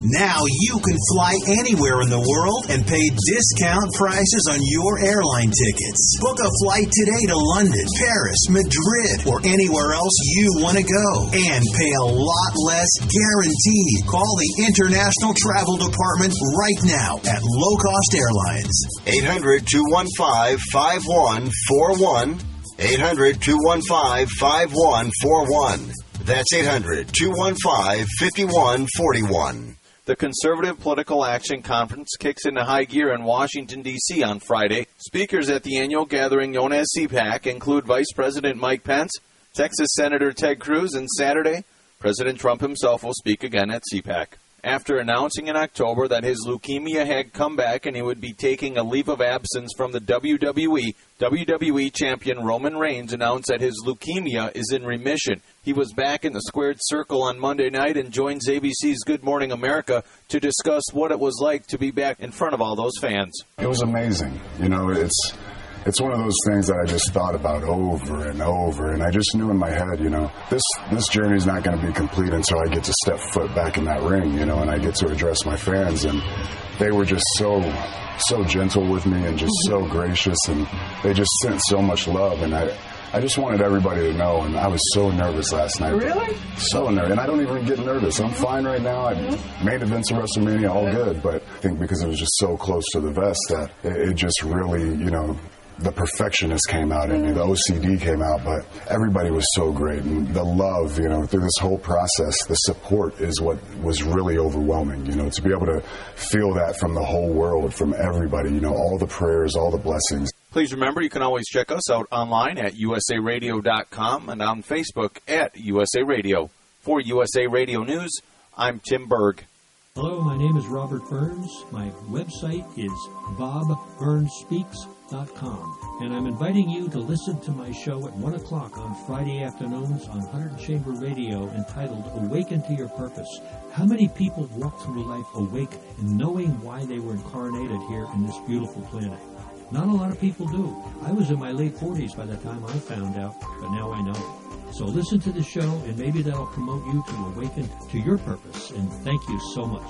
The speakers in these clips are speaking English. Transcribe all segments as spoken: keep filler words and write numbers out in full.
Now you can fly anywhere in the world and pay discount prices on your airline tickets. Book a flight today to London, Paris, Madrid, or anywhere else you want to go. And pay a lot less guaranteed. Call the International Travel Department right now at Low Cost Airlines. eight hundred, two one five, five one four one. eight hundred, two one five, five one four one. That's eight hundred, two one five, five one four one. The Conservative Political Action Conference kicks into high gear in Washington, D C on Friday. Speakers at the annual gathering known as C PAC include Vice President Mike Pence, Texas Senator Ted Cruz, and Saturday, President Trump himself will speak again at C PAC. After announcing in October that his leukemia had come back and he would be taking a leave of absence from the W W E, W W E champion Roman Reigns announced that his leukemia is in remission. He was back in the squared circle on Monday night and joins A B C's Good Morning America to discuss what it was like to be back in front of all those fans. It was amazing. You know, it's... It's one of those things that I just thought about over and over, and I just knew in my head, you know, this this journey is not going to be complete until I get to step foot back in that ring, you know, and I get to address my fans, and they were just so, so gentle with me and just so gracious, and they just sent so much love, and I... I just wanted everybody to know, and I was so nervous last night. Really? So nervous. And I don't even get nervous. I'm fine right now. I made events of WrestleMania, all good. But I think because it was just so close to the vest that it, it just really, you know, the perfectionist came out in me, the O C D came out, but everybody was so great. And the love, you know, through this whole process, the support is what was really overwhelming, you know, to be able to feel that from the whole world, from everybody, you know, all the prayers, all the blessings. Please remember, you can always check us out online at U S A radio dot com and on Facebook at U S A Radio. For U S A Radio News, I'm Tim Berg. Hello, my name is Robert Burns. My website is bob burns speaks dot com, and I'm inviting you to listen to my show at one o'clock on Friday afternoons on one hundred Chamber Radio entitled Awaken to Your Purpose. How many people walk through life awake and knowing why they were incarnated here in this beautiful planet? Not a lot of people do. I was in my late forties by the time I found out, but now I know. So listen to the show, and maybe that'll promote you to awaken to your purpose. And thank you so much.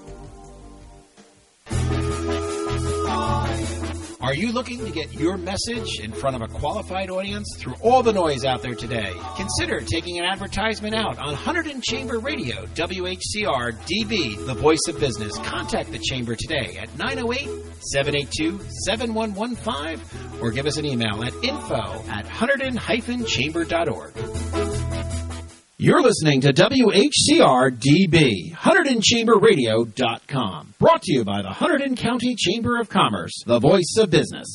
Are you looking to get your message in front of a qualified audience through all the noise out there today? Consider taking an advertisement out on one hundred Chamber Radio, W H C R D B, the voice of business. Contact the Chamber today at nine oh eight, seven eight two, seven one one five or give us an email at info at one hundred chamber dot org. You're listening to W H C R D B, one hundred chamber radio dot com. Brought to you by the Hunterdon County Chamber of Commerce, the voice of business.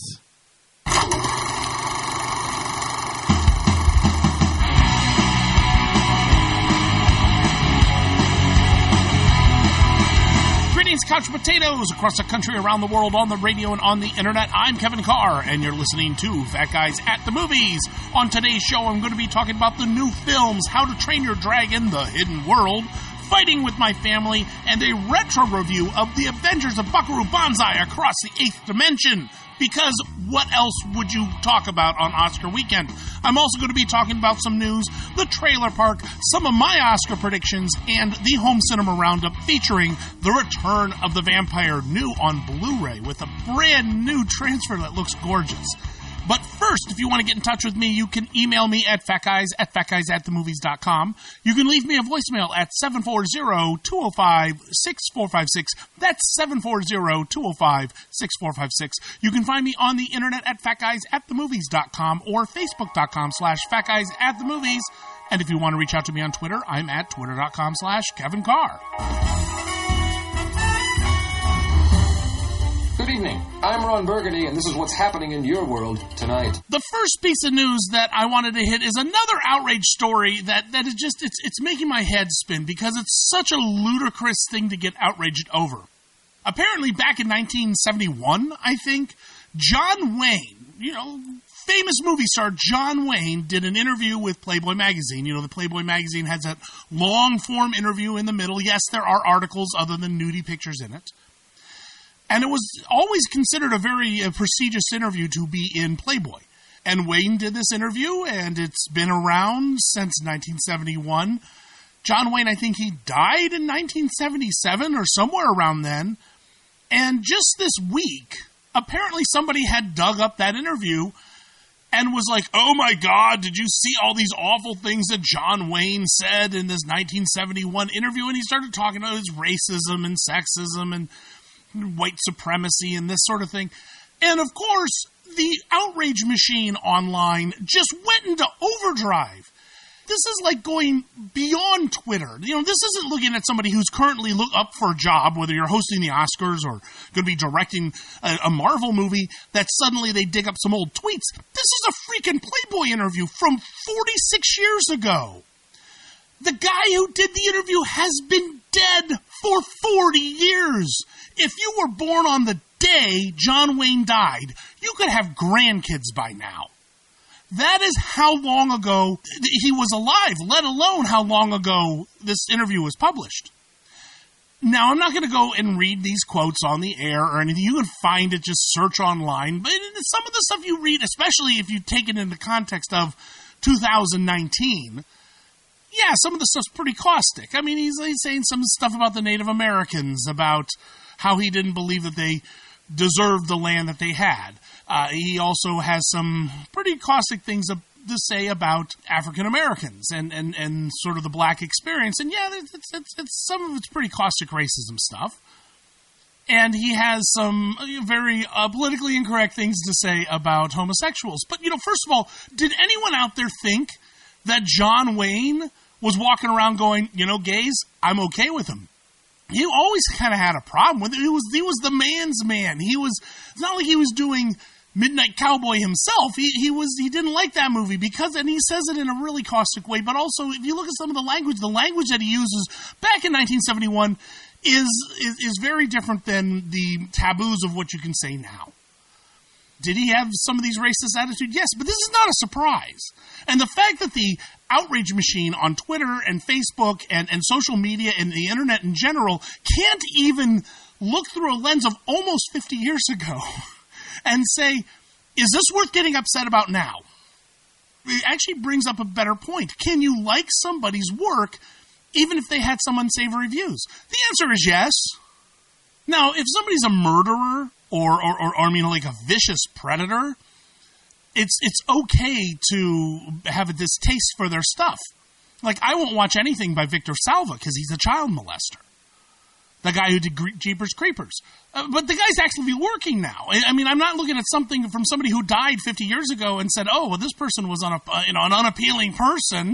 Greetings, couch potatoes across the country, around the world, on the radio, and on the internet. I'm Kevin Carr, and you're listening to Fat Guys at the Movies. On today's show, I'm going to be talking about the new films, How to Train Your Dragon, The Hidden World, Fighting with My Family, and a retro review of The Adventures of Buckaroo Banzai Across the Eighth Dimension. Because what else would you talk about on Oscar weekend? I'm also going to be talking about some news, the trailer park, some of my Oscar predictions, and the home cinema roundup featuring The Return of the Vampire, new on Blu-ray with a brand new transfer that looks gorgeous. But first, if you want to get in touch with me, you can email me at fatguys at fatguys at the movies dot com. You can leave me a voicemail at seven four zero, two oh five, six four five six. That's seven four zero, two oh five, six four five six. You can find me on the internet at fatguys at the movies dot com or facebook dot com slash fatguys at the movies. And if you want to reach out to me on Twitter, I'm at twitter dot com slash Kevin Carr. Good evening. I'm Ron Burgundy, and this is what's happening in your world tonight. The first piece of news that I wanted to hit is another outrage story that, that is just, it's, it's making my head spin because it's such a ludicrous thing to get outraged over. Apparently, back in nineteen seventy-one, I think, John Wayne, you know, famous movie star John Wayne, did an interview with Playboy magazine. You know, the Playboy magazine has that long-form interview in the middle. Yes, there are articles other than nudie pictures in it. And it was always considered a very uh, prestigious interview to be in Playboy. And Wayne did this interview, and it's been around since nineteen seventy-one. John Wayne, I think he died in nineteen seventy-seven or somewhere around then. And just this week, apparently somebody had dug up that interview and was like, oh my God, did you see all these awful things that John Wayne said in this nineteen seventy-one interview? And he started talking about his racism and sexism and white supremacy and this sort of thing. And of course, the outrage machine online just went into overdrive. This is like going beyond Twitter. You know, this isn't looking at somebody who's currently look up for a job, whether you're hosting the Oscars or going to be directing a, a Marvel movie, that suddenly they dig up some old tweets. This is a freaking Playboy interview from forty-six years ago. The guy who did the interview has been dead for forty years. If you were born on the day John Wayne died, you could have grandkids by now. That is how long ago he was alive, let alone how long ago this interview was published. Now, I'm not going to go and read these quotes on the air or anything. You can find it, just search online. But some of the stuff you read, especially if you take it in the context of two thousand nineteen, yeah, some of the stuff's pretty caustic. I mean, he's, he's saying some stuff about the Native Americans, about how he didn't believe that they deserved the land that they had. Uh, he also has some pretty caustic things to, to say about African Americans and, and, and sort of the black experience. And yeah, it's, it's, it's, some of it's pretty caustic racism stuff. And he has some very uh, politically incorrect things to say about homosexuals. But, you know, first of all, did anyone out there think that John Wayne was walking around going, you know, gays, I'm okay with them? He always kind of had a problem with it. He was, he was the man's man. He was, it's not like he was doing Midnight Cowboy himself. He, he was, he didn't like that movie because, and he says it in a really caustic way, but also if you look at some of the language, the language that he uses back in nineteen seventy-one is, is, is very different than the taboos of what you can say now. Did he have some of these racist attitudes? Yes, but this is not a surprise. And the fact that the outrage machine on Twitter and Facebook and, and social media and the internet in general can't even look through a lens of almost fifty years ago and say, is this worth getting upset about now? It actually brings up a better point. Can you like somebody's work even if they had some unsavory views? The answer is yes. Now, if somebody's a murderer or, or, or, or I mean, like a vicious predator, it's it's okay to have a distaste for their stuff. Like, I won't watch anything by Victor Salva because he's a child molester. The guy who did Jeepers Creepers. Uh, but the guy's actually working now. I, I mean, I'm not looking at something from somebody who died fifty years ago and said, oh, well, this person was on a, uh, you know, an unappealing person.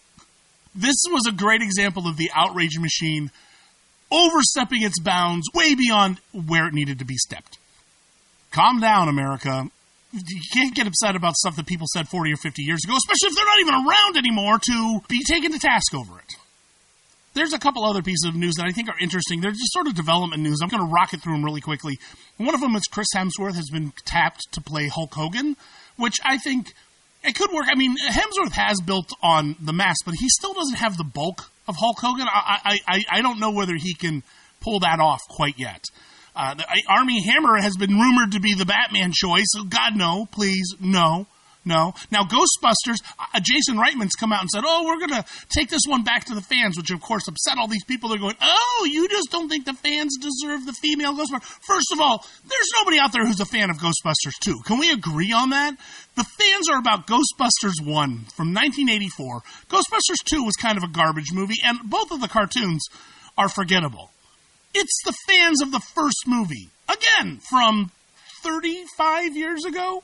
This was a great example of the outrage machine overstepping its bounds way beyond where it needed to be stepped. Calm down, America. You can't get upset about stuff that people said forty or fifty years ago, especially if they're not even around anymore to be taken to task over it. There's a couple other pieces of news that I think are interesting. They're just sort of development news. I'm going to rocket through them really quickly. One of them is Chris Hemsworth has been tapped to play Hulk Hogan, which I think it could work. I mean, Hemsworth has built on the mass, but he still doesn't have the bulk of Hulk Hogan. I I, I, I don't know whether he can pull that off quite yet. Uh, the, Armie Hammer has been rumored to be the Batman choice. God, no, please, no, no. Now, Ghostbusters, uh, Jason Reitman's come out and said, oh, we're going to take this one back to the fans, which, of course, upset all these people. They're going, oh, you just don't think the fans deserve the female Ghostbusters. First of all, there's nobody out there who's a fan of Ghostbusters two. Can we agree on that? The fans are about Ghostbusters one from nineteen eighty-four. Ghostbusters two was kind of a garbage movie, and both of the cartoons are forgettable. It's the fans of the first movie. Again, from thirty-five years ago.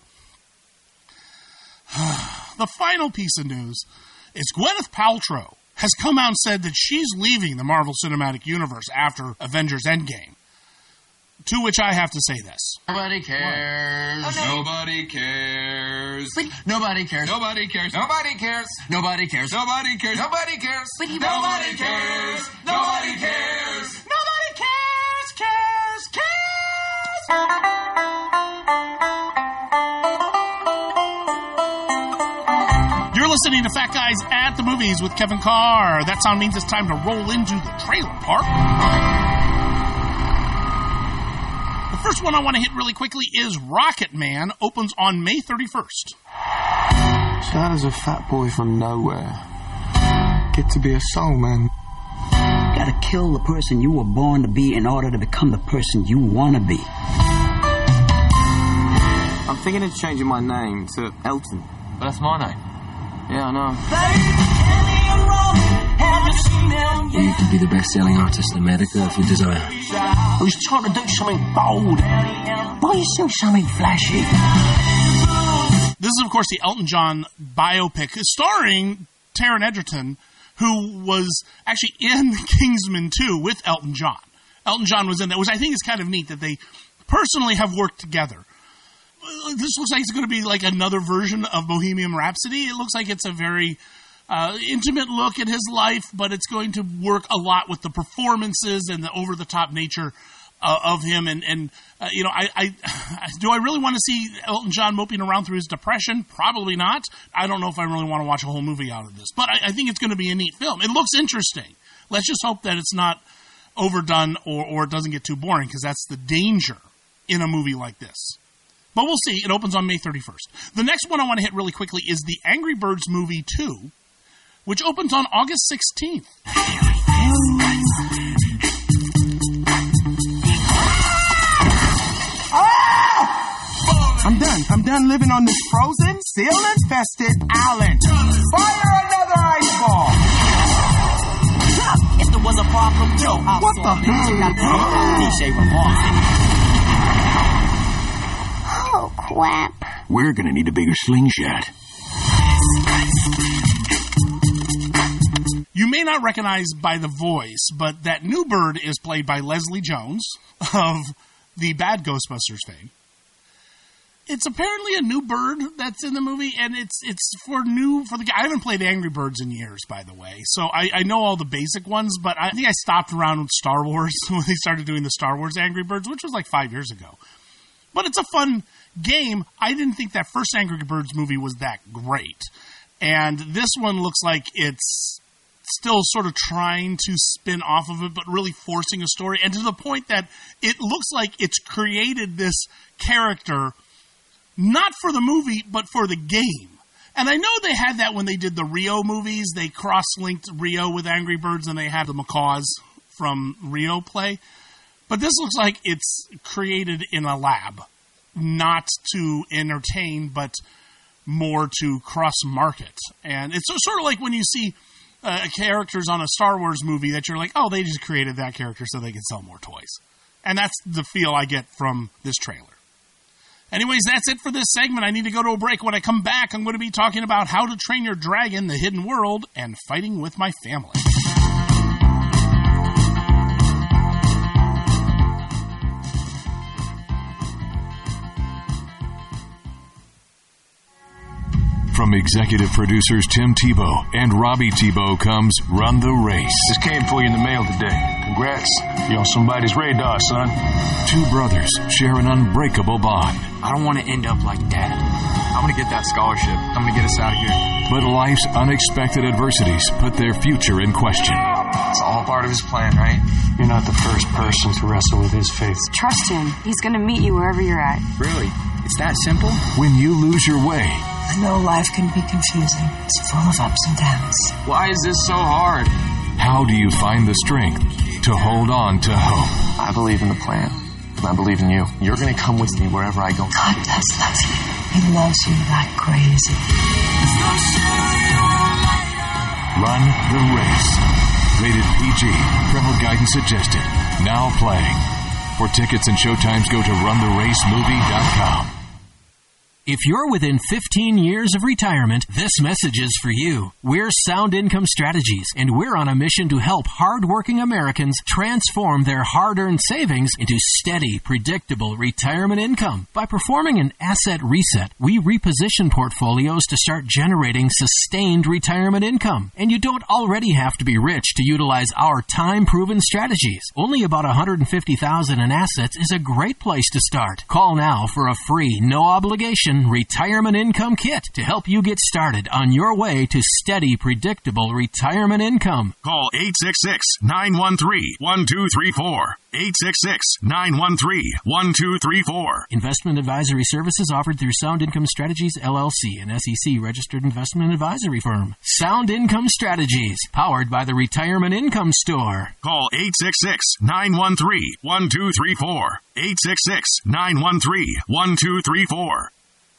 The final piece of news is Gwyneth Paltrow has come out and said that she's leaving the Marvel Cinematic Universe after Avengers Endgame. To which I have to say this. Nobody cares. Okay. Nobody cares. But, nobody cares. Nobody cares. Nobody cares. Nobody cares. Nobody cares. Nobody cares. But he Nobody cares. Nobody cares. Nobody cares. Cares. Cares. You're listening to Fat Guys at the Movies with Kevin Carr. That sound means it's time to roll into the trailer park. The first one I want to hit really quickly is Rocket Man. Opens on May thirty-first. So how does a fat boy from nowhere get to be a soul man. Gotta kill the person you were born to be in order to become the person you want to be. I'm thinking of changing my name to Elton. But that's my name. Yeah, I know. You can be the best-selling artist in America if you desire. Who's trying to do something bold? Why you still something flashy? This is, of course, the Elton John biopic starring Taron Egerton, who was actually in Kingsman two with Elton John. Elton John was in that, which I think is kind of neat that they personally have worked together. This looks like it's going to be like another version of Bohemian Rhapsody. It looks like it's a very uh, intimate look at his life, but it's going to work a lot with the performances and the over-the-top nature uh, of him. And, and uh, you know, I, I do I really want to see Elton John moping around through his depression? Probably not. I don't know if I really want to watch a whole movie out of this, but I, I think it's going to be a neat film. It looks interesting. Let's just hope that it's not overdone or, or it doesn't get too boring, because that's the danger in a movie like this. But we'll see. It opens on May thirty-first. The next one I want to hit really quickly is the Angry Birds Movie two, which opens on August sixteenth. Ah! I'm done. I'm done living on this frozen, seal-infested island. Fire another ice ball! If there was a problem, Joe, I'll what the hell? Oh, crap. We're going to need a bigger slingshot. You may not recognize by the voice, but that new bird is played by Leslie Jones of the Bad Ghostbusters fame. It's apparently a new bird that's in the movie, and it's it's for new for the guy. I haven't played Angry Birds in years, by the way, so I, I know all the basic ones, but I think I stopped around with Star Wars when they started doing the Star Wars Angry Birds, which was like five years ago. But it's a fun game. I didn't think that first Angry Birds movie was that great. And this one looks like it's still sort of trying to spin off of it, but really forcing a story. And to the point that it looks like it's created this character not for the movie, but for the game. And I know they had that when they did the Rio movies. They cross-linked Rio with Angry Birds, and they had the macaws from Rio play. But this looks like it's created in a lab, not to entertain, but more to cross-market. And it's sort of like when you see uh, characters on a Star Wars movie that you're like, oh, they just created that character so they can sell more toys. And that's the feel I get from this trailer. Anyways, that's it for this segment. I need to go to a break. When I come back, I'm going to be talking about How to Train Your Dragon, The Hidden World, and Fighting with My Family. From executive producers Tim Tebow and Robbie Tebow comes Run the Race. This came for you in the mail today. Congrats. You're on somebody's radar, son. Two brothers share an unbreakable bond. I don't want to end up like Dad. I'm going to get that scholarship. I'm going to get us out of here. But life's unexpected adversities put their future in question. It's all part of his plan, right? You're not the first person to wrestle with his faith. Trust him. He's going to meet you wherever you're at. Really? It's that simple? When you lose your way, I know life can be confusing. It's full of ups and downs. Why is this so hard? How do you find the strength to hold on to hope? I believe in the plan. And I believe in you. You're going to come with me wherever I go. God does love you. He loves you like crazy. Run the Race. Rated P G. Parental guidance suggested. Now playing. For tickets and showtimes, go to run the race movie dot com. If you're within fifteen years of retirement, this message is for you. We're Sound Income Strategies, and we're on a mission to help hardworking Americans transform their hard-earned savings into steady, predictable retirement income. By performing an asset reset, we reposition portfolios to start generating sustained retirement income. And you don't already have to be rich to utilize our time-proven strategies. Only about one hundred fifty thousand dollars in assets is a great place to start. Call now for a free, no-obligation Introducing Retirement Income Kit to help you get started on your way to steady, predictable retirement income. Call eight six six, nine one three, one two three four. eight six six, nine one three, one two three four. Investment advisory services offered through Sound Income Strategies, L L C, an S E C-registered investment advisory firm. Sound Income Strategies, powered by the Retirement Income Store. Call eight six six, nine one three, one two three four. eight six six, nine one three, one two three four.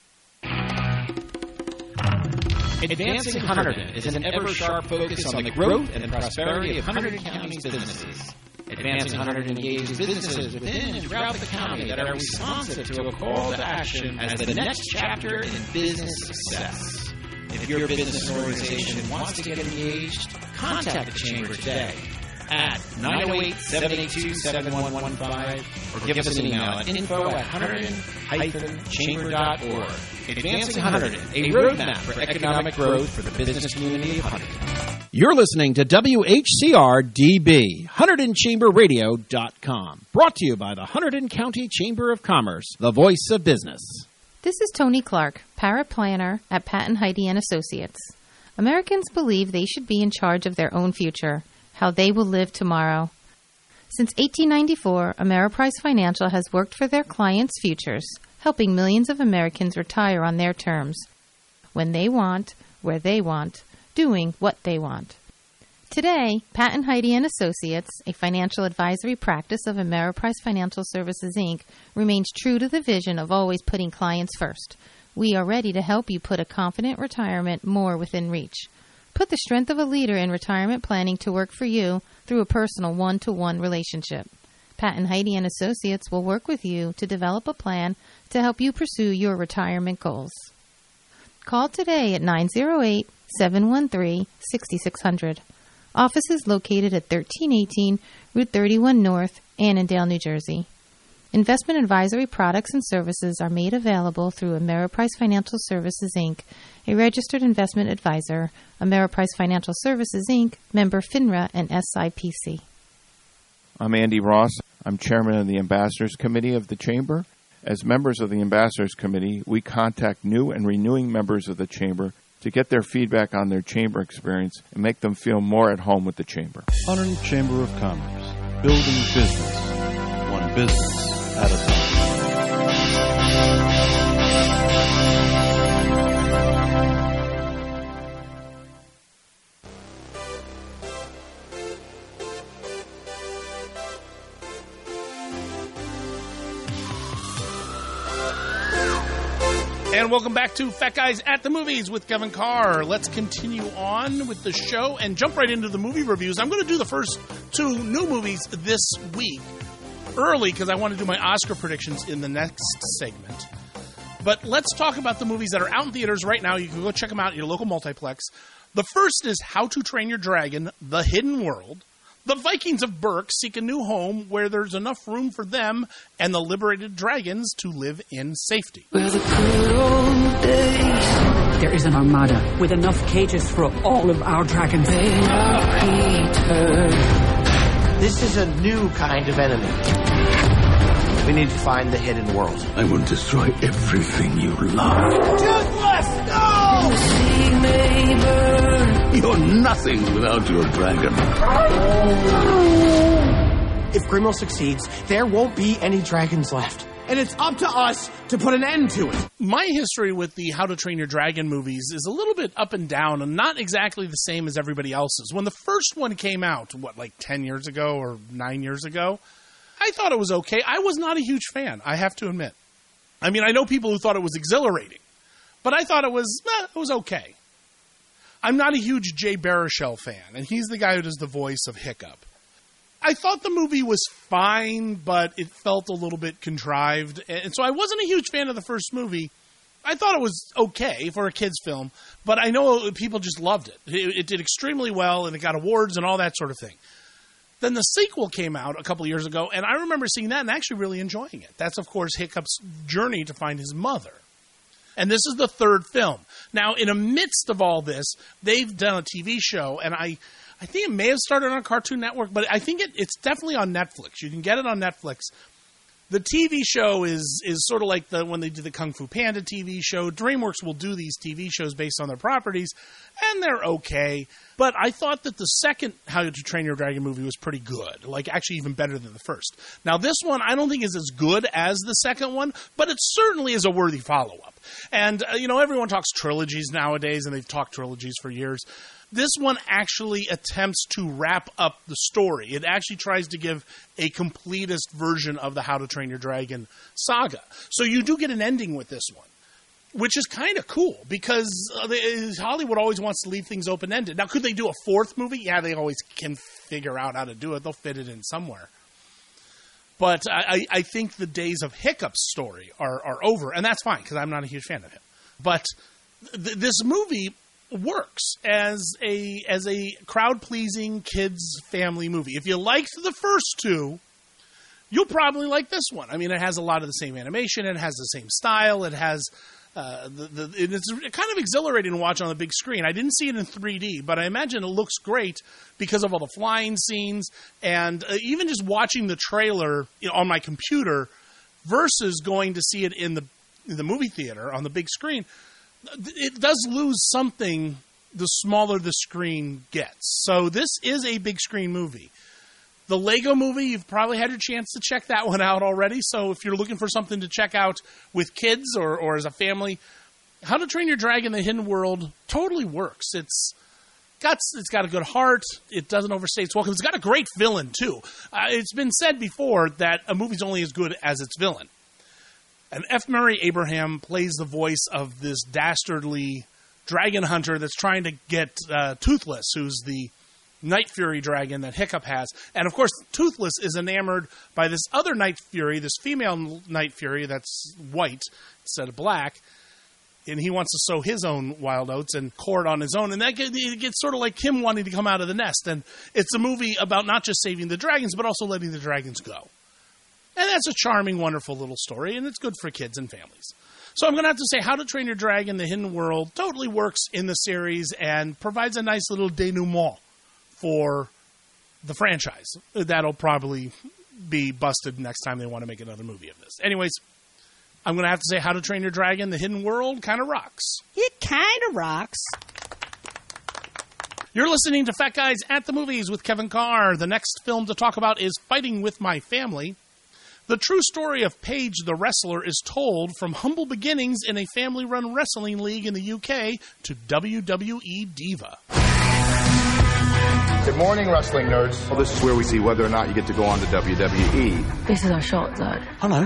Advancing Hunterdon is an ever-sharp focus on the growth and prosperity of Hunterdon County's businesses. Advancing Hunterdon engages businesses within and throughout the county that are responsive to a call to action as the next chapter in business success. If your business or organization wants to get engaged, contact the Chamber today at nine oh eight, seven eight two, seven one one five or give us an email at info at hunterdon chamber dot org. Advancing Hunterdon, a roadmap for economic growth for the business community of Hunterdon. You're listening to W H C R D B, Hunterdon Chamber Radio dot com. Brought to you by the Hunterdon County Chamber of Commerce, the voice of business. This is Tony Clark, Paraplanner at Patton Heidi and Associates. Americans believe they should be in charge of their own future, how they will live tomorrow. Since eighteen ninety-four, Ameriprise Financial has worked for their clients' futures, helping millions of Americans retire on their terms, when they want, where they want, doing what they want. Today, Patton Heidi and Associates, a financial advisory practice of Ameriprise Financial Services, Incorporated, remains true to the vision of always putting clients first. We are ready to help you put a confident retirement more within reach. Put the strength of a leader in retirement planning to work for you through a personal one-to-one relationship. Patton Heidi and Associates will work with you to develop a plan to help you pursue your retirement goals. Call today at nine oh eight, seven one three, six six zero zero. Office is located at thirteen eighteen Route thirty-one North, Annandale, New Jersey. Investment advisory products and services are made available through Ameriprise Financial Services, Incorporated, a registered investment advisor, Ameriprise Financial Services, Incorporated, member FINRA and S I P C. I'm Andy Ross. I'm chairman of the Ambassadors Committee of the Chamber. As members of the Ambassadors Committee, we contact new and renewing members of the Chamber to get their feedback on their Chamber experience and make them feel more at home with the Chamber. Hunterdon Chamber of Commerce, building business, one business at a time. And welcome back to Fat Guys at the Movies with Kevin Carr. Let's continue on with the show and jump right into the movie reviews. I'm going to do the first two new movies this week early because I want to do my Oscar predictions in the next segment. But let's talk about the movies that are out in theaters right now. You can go check them out at your local multiplex. The first is How to Train Your Dragon, The Hidden World. The Vikings of Berk seek a new home where there's enough room for them and the liberated dragons to live in safety. There is an armada with enough cages for all of our dragons. This is a new kind of enemy. We need to find the hidden world. I will destroy everything you love. Toothless, no! You're nothing without your dragon. If Grimlow succeeds, there won't be any dragons left. And it's up to us to put an end to it. My history with the How to Train Your Dragon movies is a little bit up and down and not exactly the same as everybody else's. When the first one came out, what, like ten years ago or nine years ago, I thought it was okay. I was not a huge fan, I have to admit. I mean, I know people who thought it was exhilarating, but I thought it was, eh, it was okay. I'm not a huge Jay Baruchel fan, and he's the guy who does the voice of Hiccup. I thought the movie was fine, but it felt a little bit contrived, and so I wasn't a huge fan of the first movie. I thought it was okay for a kid's film, but I know people just loved it. It, it did extremely well, and it got awards and all that sort of thing. Then the sequel came out a couple years ago, and I remember seeing that and actually really enjoying it. That's, of course, Hiccup's journey to find his mother. And this is the third film. Now, in the midst of all this, they've done a T V show, and I, I think it may have started on Cartoon Network, but I think it, it's definitely on Netflix. You can get it on Netflix. The T V show is is sort of like the when they did the Kung Fu Panda T V show. DreamWorks will do these T V shows based on their properties, and they're okay. But I thought that the second How to Train Your Dragon movie was pretty good, like actually even better than the first. Now this one I don't think is as good as the second one, but it certainly is a worthy follow-up. And, uh, you know, everyone talks trilogies nowadays, and they've talked trilogies for years. This one actually attempts to wrap up the story. It actually tries to give a completist version of the How to Train Your Dragon saga. So you do get an ending with this one, which is kind of cool because uh, they, Hollywood always wants to leave things open-ended. Now, could they do a fourth movie? Yeah, they always can figure out how to do it. They'll fit it in somewhere. But I, I think the days of Hiccup's story are, are over, and that's fine because I'm not a huge fan of him. But th- this movie works as a as a crowd-pleasing kids family movie. If you liked the first two, you'll probably like this one. I mean, it has a lot of the same animation. It has the same style. It has uh, the, the it's kind of exhilarating to watch on the big screen. I didn't see it in three D, but I imagine it looks great because of all the flying scenes and uh, even just watching the trailer, you know, on my computer versus going to see it in the in the movie theater on the big screen. It does lose something the smaller the screen gets. So this is a big screen movie. The Lego Movie, you've probably had your chance to check that one out already. So if you're looking for something to check out with kids or, or as a family, How to Train Your Dragon: The Hidden World totally works. It's got it's got a good heart. It doesn't overstay its welcome. It's got a great villain, too. Uh, it's been said before that a movie's only as good as its villain. And F. Murray Abraham plays the voice of this dastardly dragon hunter that's trying to get uh, Toothless, who's the Night Fury dragon that Hiccup has. And, of course, Toothless is enamored by this other Night Fury, this female Night Fury that's white instead of black. And he wants to sow his own wild oats and court on his own. And that gets, it gets sort of like him wanting to come out of the nest. And it's a movie about not just saving the dragons, but also letting the dragons go. And that's a charming, wonderful little story, and it's good for kids and families. So I'm going to have to say How to Train Your Dragon: The Hidden World totally works in the series and provides a nice little denouement for the franchise. That'll probably be busted next time they want to make another movie of this. Anyways, I'm going to have to say How to Train Your Dragon: The Hidden World kind of rocks. It kind of rocks. You're listening to Fat Guys at the Movies with Kevin Carr. The next film to talk about is Fighting with My Family. The true story of Paige the Wrestler is told from humble beginnings in a family-run wrestling league in the U K to W W E diva. Good morning, wrestling nerds. Well, this is where we see whether or not you get to go on to W W E. This is our shot, Zach. Hello.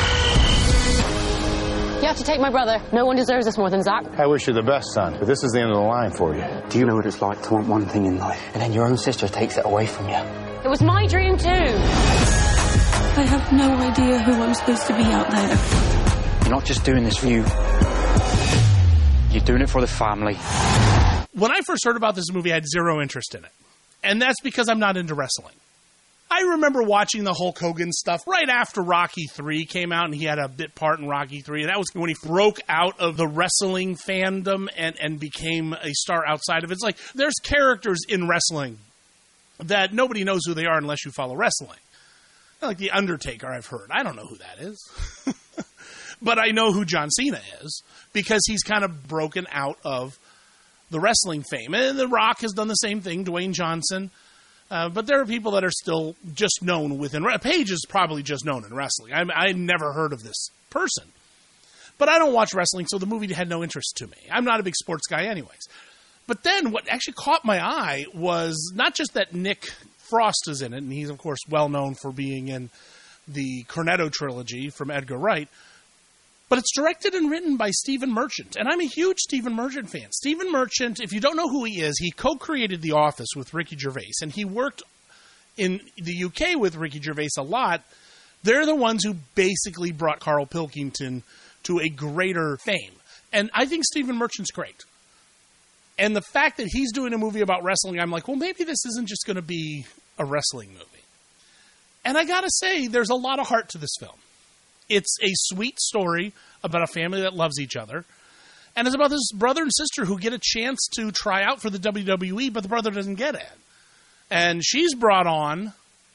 You have to take my brother. No one deserves this more than Zach. I wish you the best, son, but this is the end of the line for you. Do you know what it's like to want one thing in life, and then your own sister takes it away from you? It was my dream, too. I have no idea who I'm supposed to be out there. You're not just doing this for you. You're doing it for the family. When I first heard about this movie, I had zero interest in it. And that's because I'm not into wrestling. I remember watching the Hulk Hogan stuff right after Rocky three came out, and he had a bit part in Rocky three. And that was when he broke out of the wrestling fandom and, and became a star outside of it. It's like there's characters in wrestling that nobody knows who they are unless you follow wrestling. Like The Undertaker, I've heard. I don't know who that is. But I know who John Cena is because he's kind of broken out of the wrestling fame. And The Rock has done the same thing, Dwayne Johnson. Uh, but there are people that are still just known within... Paige is probably just known in wrestling. I I never heard of this person. But I don't watch wrestling, so the movie had no interest to me. I'm not a big sports guy anyways. But then what actually caught my eye was not just that Nick Frost is in it, and he's, of course, well known for being in the Cornetto trilogy from Edgar Wright, but it's directed and written by Stephen Merchant, and I'm a huge Stephen Merchant fan. Stephen Merchant, if you don't know who he is, he co-created The Office with Ricky Gervais, and he worked in the U K with Ricky Gervais a lot. They're the ones who basically brought Carl Pilkington to a greater fame, and I think Stephen Merchant's great. And the fact that he's doing a movie about wrestling, I'm like, well, maybe this isn't just going to be a wrestling movie. And I got to say, there's a lot of heart to this film. It's a sweet story about a family that loves each other. And it's about this brother and sister who get a chance to try out for the W W E, but the brother doesn't get it. And she's brought on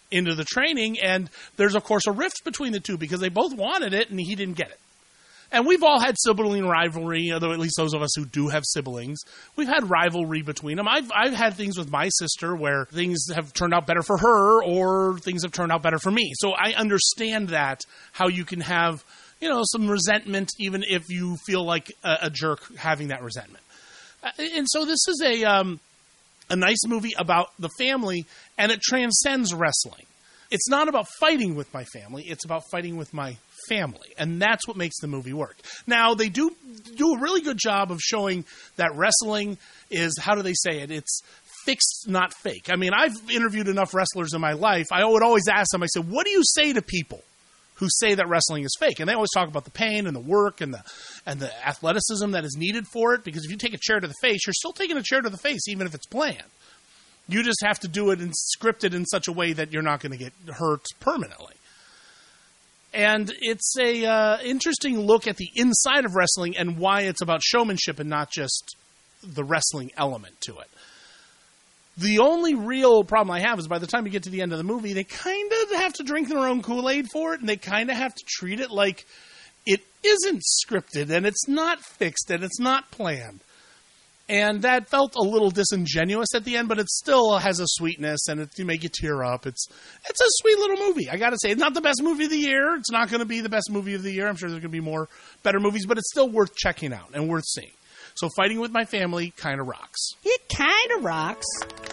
into the training, and there's, of course, a rift between the two because they both wanted it, and he didn't get it. And we've all had sibling rivalry, although at least those of us who do have siblings. We've had rivalry between them. I've, I've had things with my sister where things have turned out better for her or things have turned out better for me. So I understand that, how you can have, you know, some resentment even if you feel like a, a jerk having that resentment. And so this is a um, a nice movie about the family, and it transcends wrestling. It's not about fighting with my family. It's about fighting with my family, and that's what makes the movie work. Now, they do do a really good job of showing that wrestling is, how do they say it? It's fixed, not fake. I mean, I've interviewed enough wrestlers in my life. I would always ask them, I said, what do you say to people who say that wrestling is fake? And they always talk about the pain and the work and the and the athleticism that is needed for it, because if you take a chair to the face, you're still taking a chair to the face, even if it's planned. You just have to do it and script it in such a way that you're not going to get hurt permanently. And it's a uh, interesting look at the inside of wrestling and why it's about showmanship and not just the wrestling element to it. The only real problem I have is by the time you get to the end of the movie, they kind of have to drink their own Kool-Aid for it, and they kind of have to treat it like it isn't scripted, and it's not fixed, and it's not planned. And that felt a little disingenuous at the end, but it still has a sweetness, and it to make you tear up. It's it's a sweet little movie. I got to say, it's not the best movie of the year. It's not going to be the best movie of the year. I'm sure there's going to be more better movies, but it's still worth checking out and worth seeing. So Fighting With My Family kind of rocks. It kind of rocks.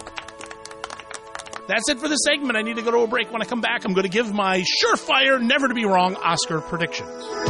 That's it for the segment. I need to go to a break. When I come back, I'm going to give my surefire, never to be wrong Oscar predictions.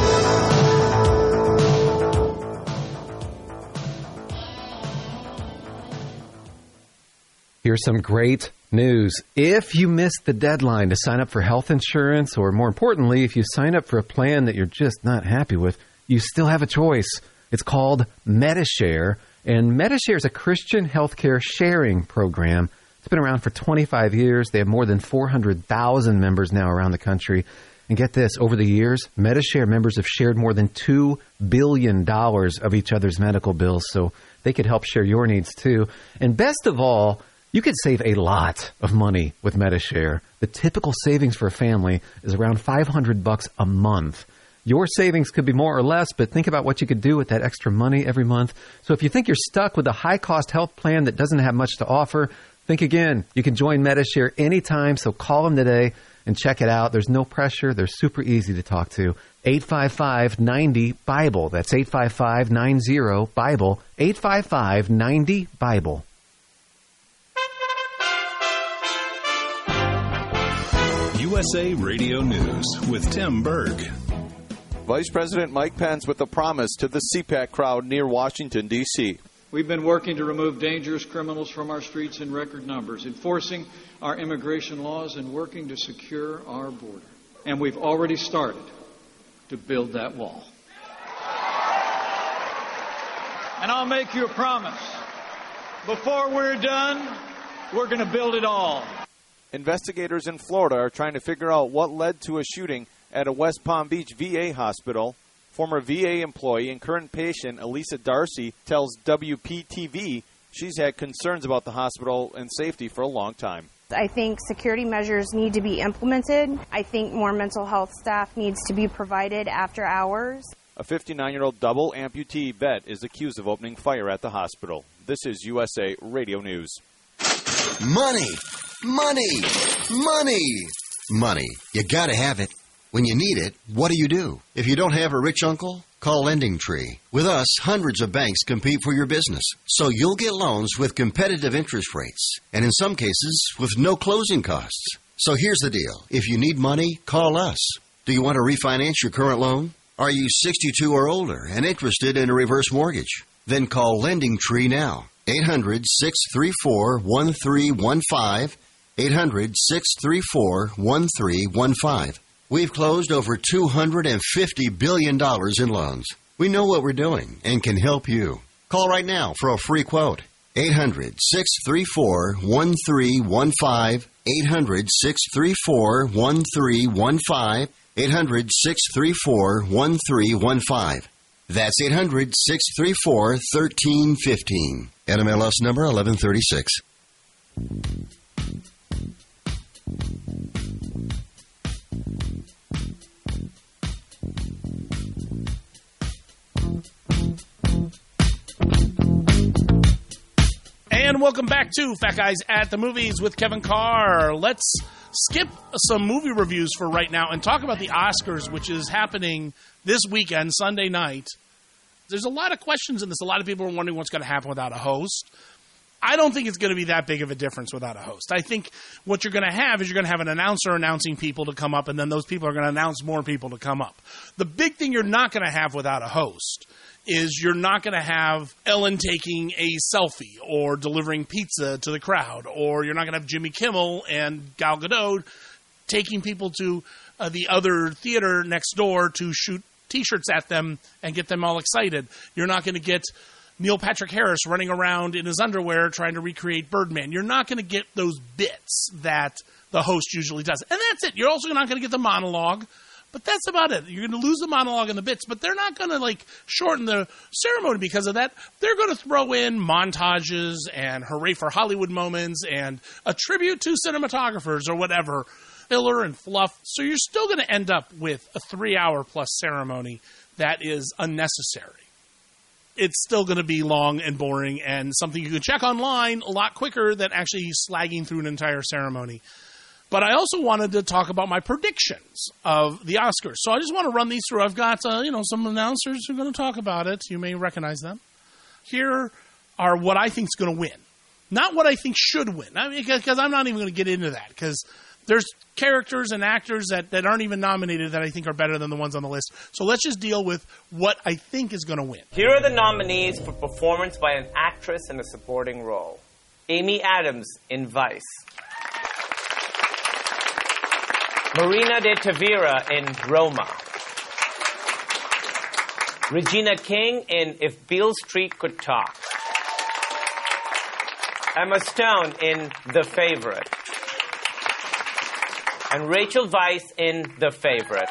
Here's some great news. If you missed the deadline to sign up for health insurance, or more importantly, if you sign up for a plan that you're just not happy with, you still have a choice. It's called Medi-Share, and Medi-Share is a Christian healthcare sharing program. It's been around for twenty-five years. They have more than four hundred thousand members now around the country. And get this, over the years, Medi-Share members have shared more than two billion dollars of each other's medical bills, so they could help share your needs too. And best of all, you could save a lot of money with Medi-Share. The typical savings for a family is around five hundred bucks a month. Your savings could be more or less, but think about what you could do with that extra money every month. So if you think you're stuck with a high-cost health plan that doesn't have much to offer, think again. You can join Medi-Share anytime, so call them today and check it out. There's no pressure. They're super easy to talk to. eight five five, nine zero, BIBLE. That's eight five five, nine zero, BIBLE. eight five five, nine zero, BIBLE. U S A Radio News with Tim Berg. Vice President Mike Pence with a promise to the C PAC crowd near Washington, D C We've been working to remove dangerous criminals from our streets in record numbers, enforcing our immigration laws and working to secure our border. And we've already started to build that wall. And I'll make you a promise. Before we're done, we're going to build it all. Investigators in Florida are trying to figure out what led to a shooting at a West Palm Beach V A hospital. Former V A employee and current patient Elisa Darcy tells W P T V she's had concerns about the hospital and safety for a long time. I think security measures need to be implemented. I think more mental health staff needs to be provided after hours. A fifty-nine-year-old double amputee vet is accused of opening fire at the hospital. This is U S A Radio News. Money! Money! Money! Money. You gotta have it. When you need it, what do you do? If you don't have a rich uncle, call Lending Tree. With us, hundreds of banks compete for your business, so you'll get loans with competitive interest rates, and in some cases, with no closing costs. So here's the deal. If you need money, call us. Do you want to refinance your current loan? Are you sixty-two or older and interested in a reverse mortgage? Then call Lending Tree now. eight hundred, six three four, one three one five. eight hundred, six three four, one three one five. We've closed over two hundred fifty billion dollars in loans. We know what we're doing and can help you. Call right now for a free quote. eight hundred, six three four, one three one five. eight hundred, six three four, one three one five. eight hundred, six three four, one three one five. That's eight hundred, six three four, one three one five. N M L S number eleven thirty-six. and welcome back to Fat Guys at the Movies with Kevin Carr. Let's skip some movie reviews for right now and talk about the Oscars, which is happening this weekend, Sunday night. There's a lot of questions in this. A lot of people are wondering what's going to happen without a host. I don't think it's going to be that big of a difference without a host. I think what you're going to have is you're going to have an announcer announcing people to come up, and then those people are going to announce more people to come up. The big thing you're not going to have without a host is you're not going to have Ellen taking a selfie or delivering pizza to the crowd, or you're not going to have Jimmy Kimmel and Gal Gadot taking people to uh, the other theater next door to shoot T-shirts at them and get them all excited. You're not going to get Neil Patrick Harris running around in his underwear trying to recreate Birdman. You're not going to get those bits that the host usually does. And that's it. You're also not going to get the monologue, but that's about it. You're going to lose the monologue and the bits, but they're not going to, like, shorten the ceremony because of that. They're going to throw in montages and hooray for Hollywood moments and a tribute to cinematographers or whatever, filler and fluff. So you're still going to end up with a three-hour plus ceremony that is unnecessary. It's still going to be long and boring and something you can check online a lot quicker than actually slagging through an entire ceremony. But I also wanted to talk about my predictions of the Oscars. So I just want to run these through. I've got uh, you know some announcers who are going to talk about it. You may recognize them. Here are what I think is going to win. Not what I think should win. I mean, because I'm not even going to get into that because there's characters and actors that, that aren't even nominated that I think are better than the ones on the list. So let's just deal with what I think is going to win. Here are the nominees for performance by an actress in a supporting role. Amy Adams in Vice. Marina de Tavira in Roma. Regina King in If Beale Street Could Talk. Emma Stone in The Favorite. And Rachel Weisz in The Favorite.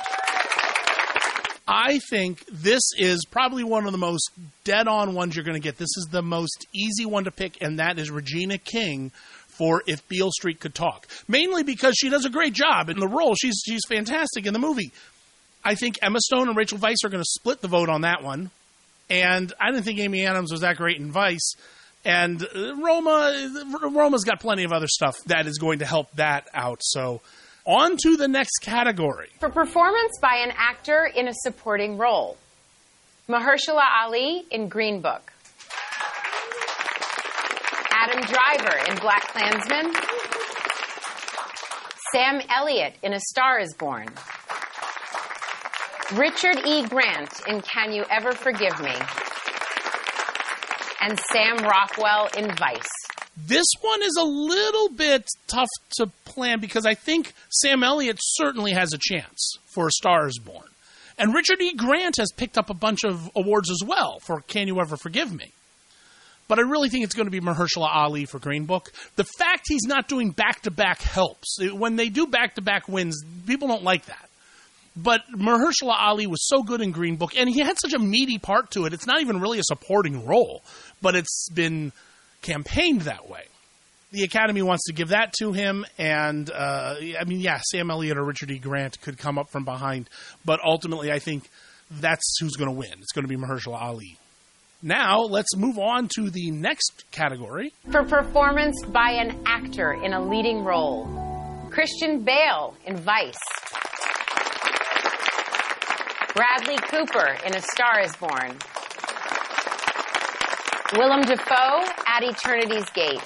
I think this is probably one of the most dead-on ones you're going to get. This is the most easy one to pick, and that is Regina King for If Beale Street Could Talk. Mainly because she does a great job in the role. She's she's fantastic in the movie. I think Emma Stone and Rachel Weisz are going to split the vote on that one. And I didn't think Amy Adams was that great in Vice. And Roma, Roma's got plenty of other stuff that is going to help that out. So on to the next category. For performance by an actor in a supporting role. Mahershala Ali in Green Book. Adam Driver in Black Klansman. Sam Elliott in A Star Is Born. Richard E. Grant in Can You Ever Forgive Me? And Sam Rockwell in Vice. This one is a little bit tough to plan because I think Sam Elliott certainly has a chance for A Star Is Born. And Richard E. Grant has picked up a bunch of awards as well for Can You Ever Forgive Me? But I really think it's going to be Mahershala Ali for Green Book. The fact he's not doing back-to-back helps. When they do back-to-back wins, people don't like that. But Mahershala Ali was so good in Green Book, and he had such a meaty part to it. It's not even really a supporting role, but it's been campaigned that way. The Academy wants to give that to him, and, uh, I mean, yeah, Sam Elliott or Richard E. Grant could come up from behind, but ultimately I think that's who's going to win. It's going to be Mahershala Ali. Now, let's move on to the next category. For performance by an actor in a leading role. Christian Bale in Vice. Bradley Cooper in A Star Is Born. Willem Dafoe at Eternity's Gate.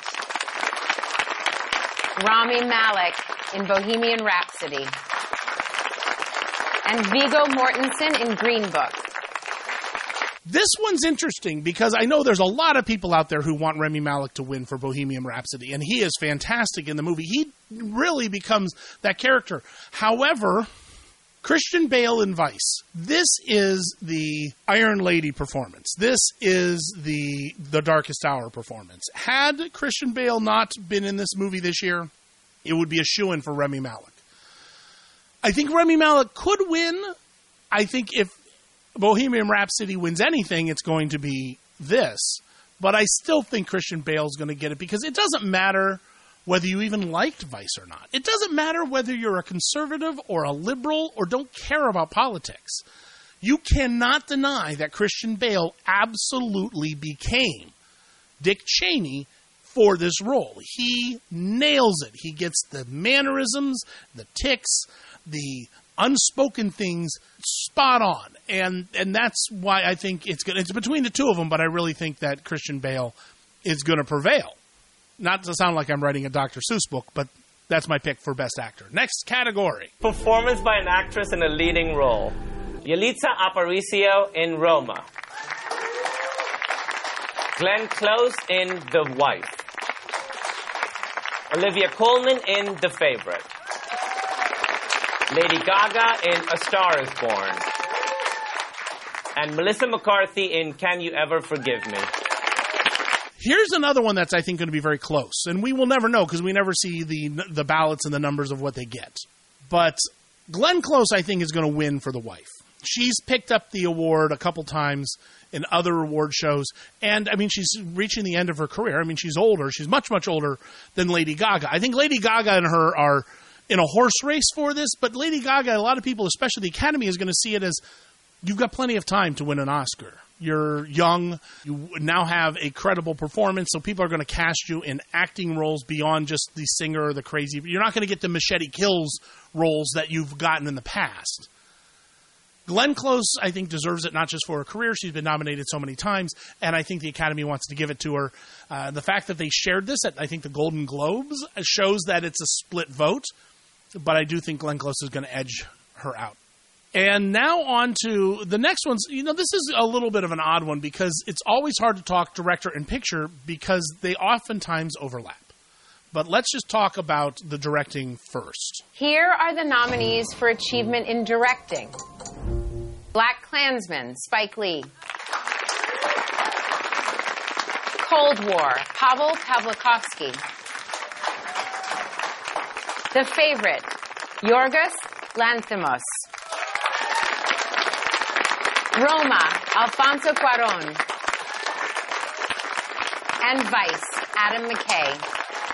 Rami Malek in Bohemian Rhapsody. And Viggo Mortensen in Green Book. This one's interesting because I know there's a lot of people out there who want Rami Malek to win for Bohemian Rhapsody, and he is fantastic in the movie. He really becomes that character. However, Christian Bale in Vice. This is the Iron Lady performance. This is the The Darkest Hour performance. Had Christian Bale not been in this movie this year, it would be a shoo-in for Rami Malek. I think Rami Malek could win. I think if Bohemian Rhapsody wins anything, it's going to be this. But I still think Christian Bale's going to get it because it doesn't matter whether you even liked Vice or not. It doesn't matter whether you're a conservative or a liberal or don't care about politics. You cannot deny that Christian Bale absolutely became Dick Cheney for this role. He nails it. He gets the mannerisms, the tics, the unspoken things spot on. And and that's why I think it's good. It's between the two of them, but I really think that Christian Bale is going to prevail. Not to sound like I'm writing a Doctor Seuss book, but that's my pick for Best Actor. Next category. Performance by an actress in a leading role. Yalitza Aparicio in Roma. Glenn Close in The Wife. Olivia Colman in The Favorite. Lady Gaga in A Star is Born. And Melissa McCarthy in Can You Ever Forgive Me? Here's another one that's, I think, going to be very close. And we will never know because we never see the the ballots and the numbers of what they get. But Glenn Close, I think, is going to win for The Wife. She's picked up the award a couple times in other award shows. And, I mean, she's reaching the end of her career. I mean, she's older. She's much, much older than Lady Gaga. I think Lady Gaga and her are in a horse race for this. But Lady Gaga, a lot of people, especially the Academy, is going to see it as you've got plenty of time to win an Oscar. You're young. You now have a credible performance, so people are going to cast you in acting roles beyond just the singer or the crazy. You're not going to get the Machete Kills roles that you've gotten in the past. Glenn Close, I think, deserves it not just for her career. She's been nominated so many times, and I think the Academy wants to give it to her. Uh, the fact that they shared this at, I think, the Golden Globes shows that it's a split vote, but I do think Glenn Close is going to edge her out. And now on to the next ones. You know, this is a little bit of an odd one because it's always hard to talk director and picture because they oftentimes overlap. But let's just talk about the directing first. Here are the nominees for achievement in directing. Black Klansman, Spike Lee. Cold War, Pavel Pawlikowski. The Favorite, Yorgos Lanthimos. Roma, Alfonso Cuarón. And Vice, Adam McKay.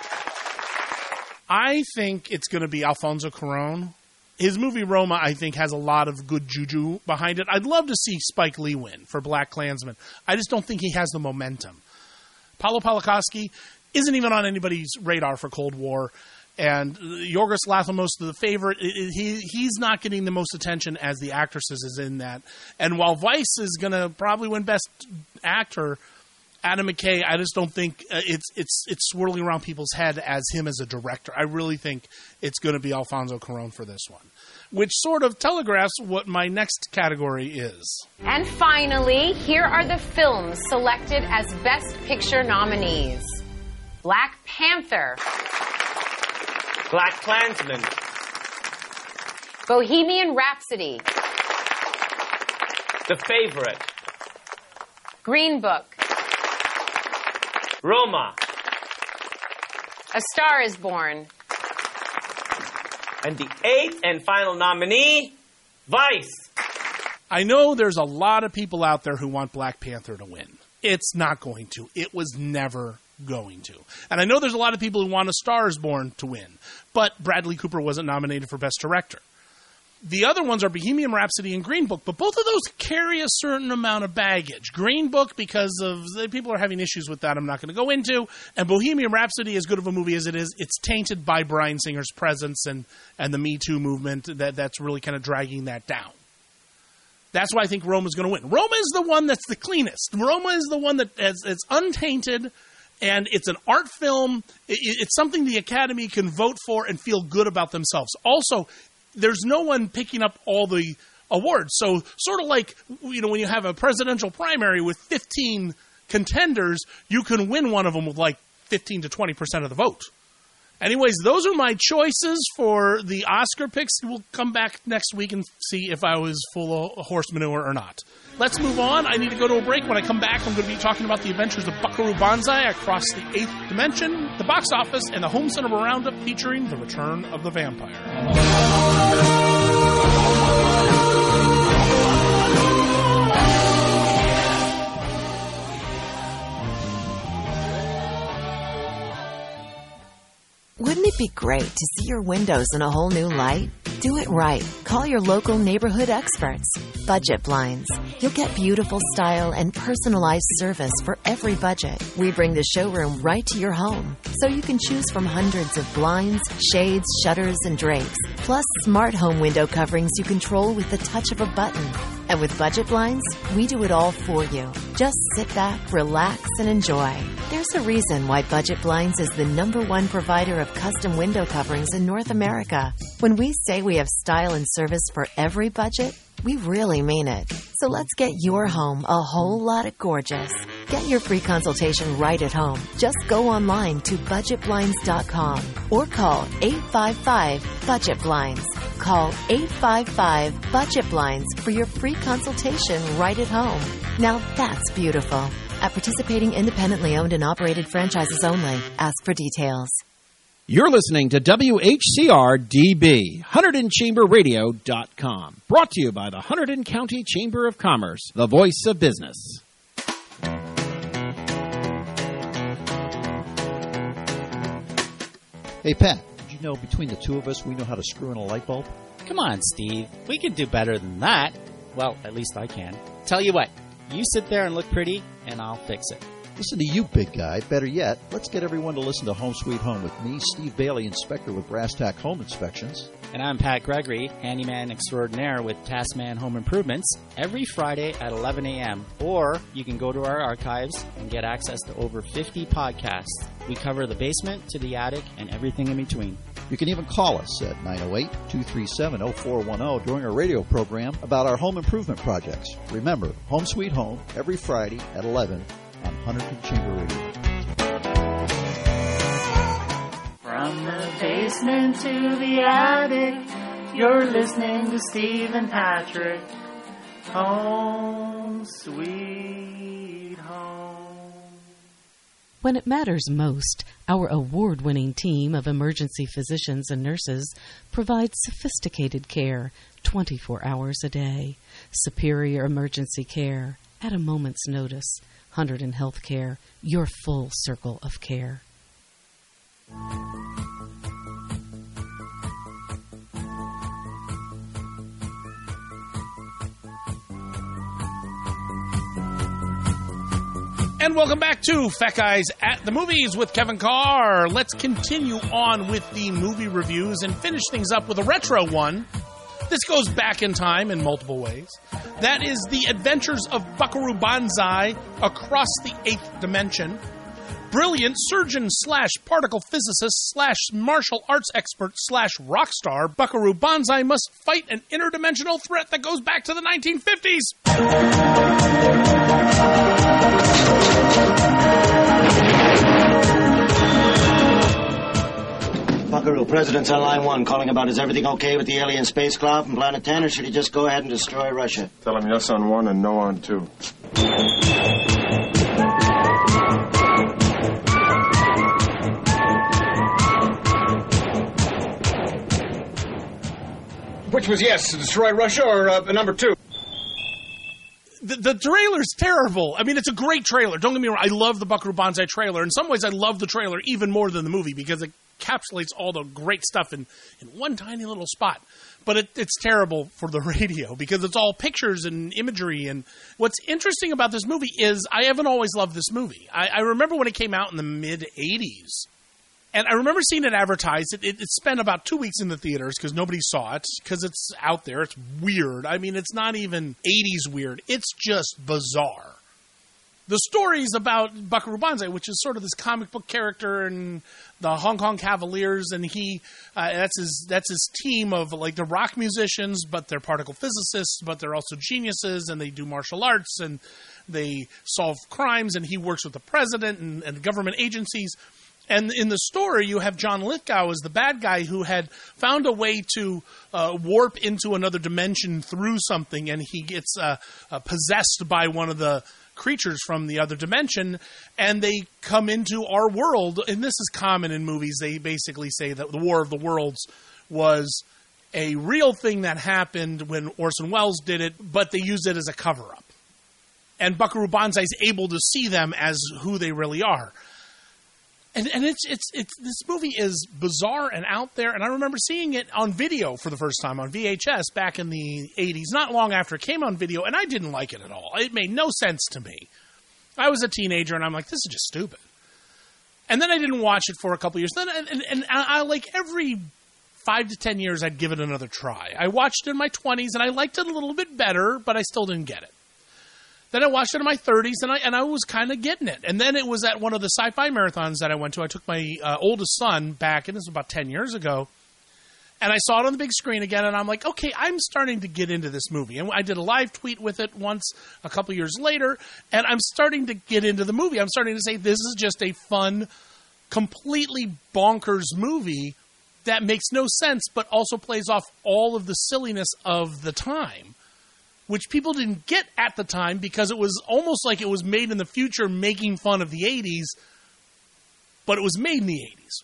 I think it's going to be Alfonso Cuarón. His movie Roma, I think, has a lot of good juju behind it. I'd love to see Spike Lee win for Black Klansman. I just don't think he has the momentum. Paolo Pawlikowski isn't even on anybody's radar for Cold War. And Yorgos Lanthimos, the Favorite, he he's not getting the most attention as the actresses is in that. And while Vice is going to probably win Best Actor, Adam McKay, I just don't think uh, it's it's it's swirling around people's head as him as a director. I really think it's going to be Alfonso Cuarón for this one, which sort of telegraphs what my next category is. And finally, here are the films selected as Best Picture nominees. Black Panther. Black Klansman. Bohemian Rhapsody. The Favorite. Green Book. Roma. A Star is Born. And the eighth and final nominee, Vice. I know there's a lot of people out there who want Black Panther to win. It's not going to. It was never going to. And I know there's a lot of people who want A Star is Born to win, but Bradley Cooper wasn't nominated for Best Director. The other ones are Bohemian Rhapsody and Green Book, but both of those carry a certain amount of baggage. Green Book, because of people are having issues with that, I'm not going to go into. And Bohemian Rhapsody, as good of a movie as it is, it's tainted by Bryan Singer's presence and, and the Me Too movement. That, that's really kind of dragging that down. That's why I think Roma is going to win. Roma is the one that's the cleanest. Roma is the one that is, is untainted, and it's an art film. It, it's something the Academy can vote for and feel good about themselves. Also, there's no one picking up all the awards. So sort of like, you know, when you have a presidential primary with fifteen contenders, you can win one of them with like fifteen to twenty percent of the vote. Anyways, those are my choices for the Oscar picks. We'll come back next week and see if I was full of horse manure or not. Let's move on. I need to go to a break. When I come back, I'm going to be talking about the adventures of Buckaroo Banzai across the eighth dimension, the box office, and the home cinema roundup featuring The Return of the Vampire. Wouldn't it be great to see your windows in a whole new light? Do it right. Call your local neighborhood experts. Budget Blinds. You'll get beautiful style and personalized service for every budget. We bring the showroom right to your home, so you can choose from hundreds of blinds, shades, shutters, and drapes, plus smart home window coverings you control with the touch of a button. And with Budget Blinds, we do it all for you. Just sit back, relax, and enjoy. There's a reason why Budget Blinds is the number one provider of custom window coverings in North America. When we say we have style and service for every budget, we really mean it. So let's get your home a whole lot of gorgeous. Get your free consultation right at home. Just go online to budget blinds dot com or call eight five five budget blinds. Call eight five five budget blinds for your free consultation right at home. Now that's beautiful. At participating independently owned and operated franchises only. Ask for details. You're listening to W H C R D B, Hunterdon Chamber Radio dot com. Brought to you by the Hunterdon County Chamber of Commerce, the voice of business. Hey, Pat, did you know between the two of us we know how to screw in a light bulb? Come on, Steve. We can do better than that. Well, at least I can. Tell you what, you sit there and look pretty, and I'll fix it. Listen to you, big guy. Better yet, let's get everyone to listen to Home Sweet Home with me, Steve Bailey, inspector with Brass Tack Home Inspections. And I'm Pat Gregory, handyman extraordinaire with Taskman Home Improvements, every Friday at eleven a.m. Or you can go to our archives and get access to over fifty podcasts. We cover the basement to the attic and everything in between. You can even call us at nine oh eight, two three seven, oh four one oh during our radio program about our home improvement projects. Remember, Home Sweet Home, every Friday at eleven on Hunterdon Chamber Radio. From the basement to the attic, you're listening to Steve and Patrick. Home Sweet Home. When it matters most, our award-winning team of emergency physicians and nurses provides sophisticated care twenty-four hours a day. Superior emergency care at a moment's notice. Hunterdon Healthcare, your full circle of care. And welcome back to Fat Guys at the Movies with Kevin Carr. Let's continue on with the movie reviews and finish things up with a retro one. This goes back in time in multiple ways. That is The Adventures of Buckaroo Banzai Across the Eighth Dimension. Brilliant surgeon slash particle physicist slash martial arts expert slash rock star, Buckaroo Banzai must fight an interdimensional threat that goes back to the nineteen fifties. Buckaroo, President's on line one, calling about is everything okay with the alien spacecraft from Planet ten, or should he just go ahead and destroy Russia? Tell him yes on one and no on two. Which was yes, to destroy Russia, or uh, number two? The, the trailer's terrible. I mean, it's a great trailer. Don't get me wrong. I love the Buckaroo Banzai trailer. In some ways, I love the trailer even more than the movie because it encapsulates all the great stuff in, in one tiny little spot. But it, it's terrible for the radio because it's all pictures and imagery. And what's interesting about this movie is I haven't always loved this movie. I, I remember when it came out in the mid-eighties. And I remember seeing it advertised. It, it, it spent about two weeks in the theaters because nobody saw it because it's out there. It's weird. I mean, it's not even eighties weird. It's just bizarre. The story's about Buckaroo Banzai, which is sort of this comic book character in the Hong Kong Cavaliers, and he uh, that's his that's his team of like the rock musicians, but they're particle physicists, but they're also geniuses, and they do martial arts and they solve crimes, and he works with the president and, and government agencies. And in the story, you have John Lithgow as the bad guy who had found a way to uh, warp into another dimension through something, and he gets uh, uh, possessed by one of the creatures from the other dimension, and they come into our world. And this is common in movies. They basically say that the War of the Worlds was a real thing that happened when Orson Welles did it, but they used it as a cover-up. And Buckaroo Banzai is able to see them as who they really are. And, and it's it's it's this movie is bizarre and out there, and I remember seeing it on video for the first time on V H S back in the eighties, not long after it came on video, and I didn't like it at all. It made no sense to me. I was a teenager, and I'm like, this is just stupid. And then I didn't watch it for a couple years. Then and, and, and I, I like every five to ten years, I'd give it another try. I watched it in my twenties, and I liked it a little bit better, but I still didn't get it. Then I watched it in my thirties, and I and I was kind of getting it. And then it was at one of the sci-fi marathons that I went to. I took my uh, oldest son back, and this was about ten years ago, and I saw it on the big screen again, and I'm like, okay, I'm starting to get into this movie. And I did a live tweet with it once a couple years later, and I'm starting to get into the movie. I'm starting to say this is just a fun, completely bonkers movie that makes no sense, but also plays off all of the silliness of the time, which people didn't get at the time because it was almost like it was made in the future making fun of the eighties, but it was made in the eighties.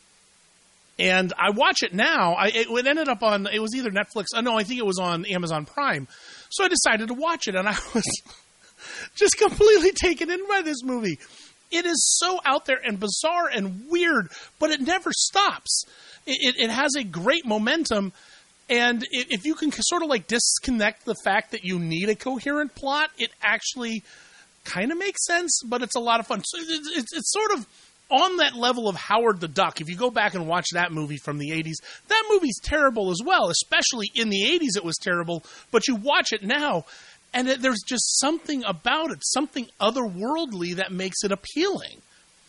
And I watch it now. I, it, it ended up on, it was either Netflix, oh no, I think it was on Amazon Prime. So I decided to watch it, and I was just completely taken in by this movie. It is so out there and bizarre and weird, but it never stops. It, it, it has a great momentum. And if you can sort of like disconnect the fact that you need a coherent plot, it actually kind of makes sense, but it's a lot of fun. So it's, it's sort of on that level of Howard the Duck. If you go back and watch that movie from the eighties, that movie's terrible as well, especially in the eighties it was terrible, but you watch it now, and it, there's just something about it, something otherworldly that makes it appealing.